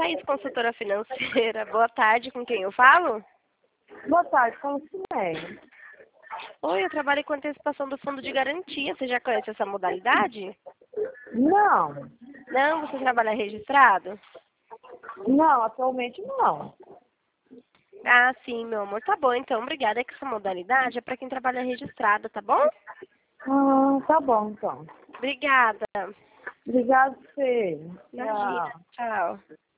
Thaís, consultora financeira. Boa tarde, com quem eu falo? Boa tarde, fala Cimeia. Oi, eu trabalho com antecipação do fundo de garantia. Você já conhece essa modalidade? Não, Não, você trabalha registrado? não, atualmente não. Ah, sim, meu amor. Tá bom, então. Obrigada. É que essa modalidade é para quem trabalha registrado, tá bom? Tá bom, então. Obrigada. Obrigado, Fê. Imagina. Tchau. Tchau.